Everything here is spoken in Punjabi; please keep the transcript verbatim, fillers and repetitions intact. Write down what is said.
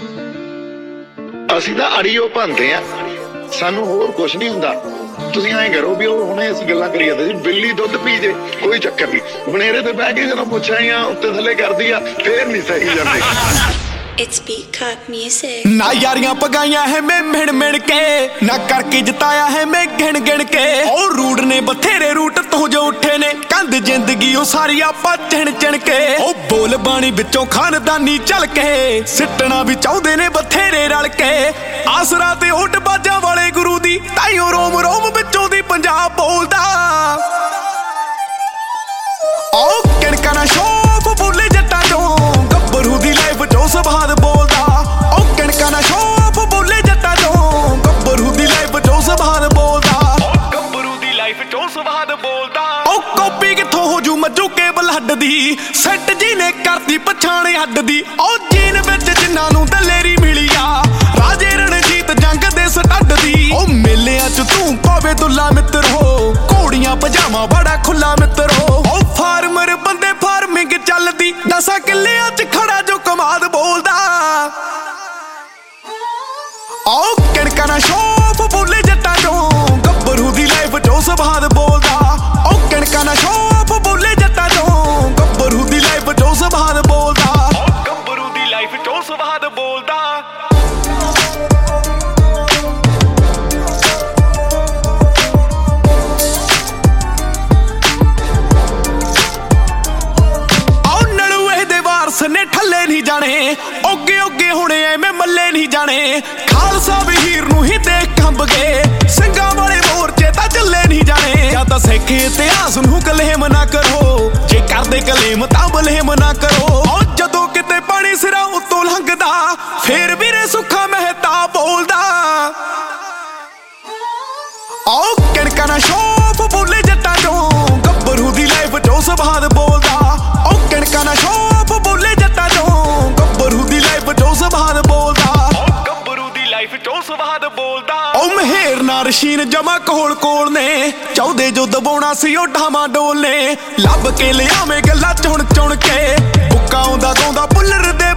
ਅਸੀਂ ਤਾਂ ਅੜੀਓ ਭੰਦੇ ਆ, ਸਾਨੂੰ ਹੋਰ ਕੁਛ ਨਹੀਂ ਹੁੰਦਾ। ਤੁਸੀਂ ਐਂ ਕਰੋ ਵੀ ਉਹ ਹੁਣੇ ਅਸੀਂ ਗੱਲਾਂ ਕਰੀ ਜਾਂਦੇ ਸੀ ਬਿੱਲੀ ਦੁੱਧ ਪੀ ਜੇ ਕੋਈ ਚੱਕਰ ਨਹੀਂ, ਬਨੇਰੇ ਤੇ ਬਹਿ ਕੇ ਜਦੋਂ ਪੁੱਛਾਂ ਉੱਤੇ ਥੱਲੇ ਕਰਦੀ ਆ ਫੇਰ ਨਹੀਂ ਸਹੀ ਜਾਂਦੇ। It's Beatcut Music। ਨਾ ਯਾਰੀਆਂ ਪਗਾਈਆਂ ਹੈ ਮੈਂ ਮਿਣ ਮਿਣ ਕੇ, ਨਾ ਕਰਕੇ ਜਿਤਾਇਆ ਹੈ ਮੈਂ ਗਿਣ ਗਿਣ ਕੇ। ਉਹ ਰੂਟ ਨੇ ਬਥੇਰੇ ਰੂਟ ਤੋਂ ਜੋ ਉੱਠੇ ਨੇ, ਕੰਧ ਜ਼ਿੰਦਗੀ ਉਹ ਸਾਰੀ ਆਪਾਂ ਚਿਣ ਚਿਣ ਕੇ। ਉਹ ਬੋਲ ਬਾਣੀ ਵਿੱਚੋਂ ਖਾਨਦਾਨੀ ਚੱਲ ਕੇ, ਸਿੱਟਣਾ ਵੀ ਚਾਹੁੰਦੇ ਨੇ ਬਥੇਰੇ ਰਲ ਕੇ। ਆਸਰਾ ਤੇ ਉੱਡ ਬਾਜਾਂ ਵਾਲੇ ਗੁਰੂ ਦੀ, ਤਾਈਓ ਰੋਮ ਰੋਮ ਵਿੱਚੋਂ ਦੀ ਪੰਜਾਬ ਬੋਲਦਾ। ਉਹ ਕਿਣਕਾ ਨਾ ਸ਼ੋਫ ਬੋਲੇ ਜੱਟਾਂ ਚੋਂ, ਗੱਭਰੂ ਦੀ ਲਾਈਫ ਚੋਂ ਸਵਾਦ ਬੋਲਦਾ। ਉਹ ਕਿਣਕਾ ਨਾ ਸ਼ੋਫ ਬੋਲੇ ਜੱਟਾਂ ਚੋਂ, ਗੱਭਰੂ ਦੀ ਲਾਈਫ ਚੋਂ ਸਵਾਦ ਬੋਲਦਾ। ਗੱਭਰੂ ਦੀ ਲਾਈਫ ਚੋਂ ਸਵਾਦ ਬੋਲਦਾ। ਉਹ ਕਾਪੀ ਕਿੱਥੋਂ ਹੋ ਜੂ ਮੱਜੂ ਕੇਬਲ ਹੱਡ ਦੀ, ਸੈੱਟ ਜੀ ਨੇ ਕਰਤੀ ਪਛਾਣ ਹੱਡ ਦੀ। ਉਹ ਜੀਨ ਵਿੱਚ ਜਿਨ੍ਹਾਂ ਨੂੰ ਦਲੇਰੀ ਮਿਲੀ ਆ, ਰਾਜੇ ਰਣਜੀਤ ਜੰਗ ਦੇ ਸਟੱਡ ਦੀ। ਉਹ ਮੇਲਿਆਂ ਚ ਤੂੰ ਪਾਵੇ ਦੁੱਲਾ ਮਿੱਤਰ ਹੋ, ਘੋੜੀਆਂ ਪਜਾਮਾ ਬੜਾ ਖੁੱਲਾ ਮਿੱਤਰ ਹੋ। ਉਹ ਫਾਰਮਰ ਬੰਦੇ ਫਾਰਮਿੰਗ ਚੱਲਦੀ, ਦਸਾਂ ਕਿੱਲਿਆਂ ਚ ਖੜਾ ਜੋ ਕਮਾਦ ਬੋਲਦਾ। ਉਹ ਕਿਣਕਾ ਨਾ ਸ਼ੋਫ ਬੋਲੇ ਜੱਟਾਂ ਚੋਂ, ਗੱਭਰੂ ਦੀ ਲਾਈਫ ਚੋਂ ਸਵਾਦ ਬੋਲਦਾ। ਉਹ ਕਿਣਕਾ ਨਾ ਸ਼ੋਫ ਬੋਲੇ ਜੱਟਾਂ ਚੋਂ, ਗੱਭਰੂ ਦੀ ਲਾਈਫ ਚੋਂ ਸਵਾਦ ਬੋਲਦਾ। ਗੱਭਰੂ ਦੀ ਲਾਈਫ ਚੋਂ ਸਵਾਦ ਬੋਲਦਾ। ਨੇ ਠੱਲੇ ਨਹੀਂ ਜਾਣੇ, ਓਗੇ ਓਗੇ ਹੁਣੇ ਐਵੇਂ ਮੱਲੇ ਨਹੀਂ ਜਾਣੇ। ਖਾਲਸਾ ਵਹੀਰ ਨੂੰ ਹੀ ਦੇਖ ਕੰਬ ਗਏ, ਸਿੰਘਾਂ ਵਾਲੇ ਮੋਰਚੇ ਤਾਂ ਚੱਲੇ ਨਹੀਂ ਜਾਣੇ। ਜਾਂ ਤਾਂ ਸਿੱਖ ਇਤਿਹਾਸ ਨੂੰ ਕਲੇਮ ਨਾ ਕਰੋ, ਜੇ ਕਰਦੇ ਕਲੇਮ ਤਾਂ ਬਲੇਮ ਨਾ ਕਰੋ। ਉਹ ਜਦੋਂ ਕਿਤੇ ਪਾਣੀ ਸਿਰਾਂ ਉੱਤੋਂ ਲੰਘਦਾ, ਫੇਰ ਵੀਰੇ ਸੁੱਖਾ ਮਹਿਤਾ ਬੋਲਦਾ। ਉਹ ਕਿਣਕਾ ਨਾ ਸ਼ੋਫ ਬੋਲੇ ਜੱਟਾਂ ਚੋਂ, ਗੱਭਰੂ ਦੀ ਲਾਈਫ ਚੋਂ ਸਵਾਦ ਬੋਲਦਾ। ਉਹ ਕਿਣਕਾ ਨਾ ਸ਼ੋਫ ਬੋਲੇ ਜੱਟਾਂ ਚੋਂ, ਗੱਭਰੂ ਦੀ ਲਾਈਫ ਚੋਂ ਸਵਾਦ ਬੋਲਦਾ। ਗੱਭਰੂ ਦੀ ਲਾਈਫ ਚੋਂ ਸਵਾਦ ਬੋਲਦਾ। ਉਹ ਮਹਿਰ ਨਾ ਰਸ਼ੀਨ ਜਮਾ ਕੋਲ ਕੋਲ ਨੇ, ਚਾਹੁੰਦੇ ਜੋ ਦਬਾਉਣਾ ਸੀ ਉਹ ਢਾਵਾਂ ਡੋਲ ਨੇ। ਲੱਭ ਕੇ ਲਿਆਵੇਂ ਗੱਲਾਂ ਚੁਣ ਚੁਣ ਕੇ, ਬੁੱਕਾ ਆਉਂਦਾ ਗਾਉਂਦਾ ਪੁੱਲਰ ਦੇ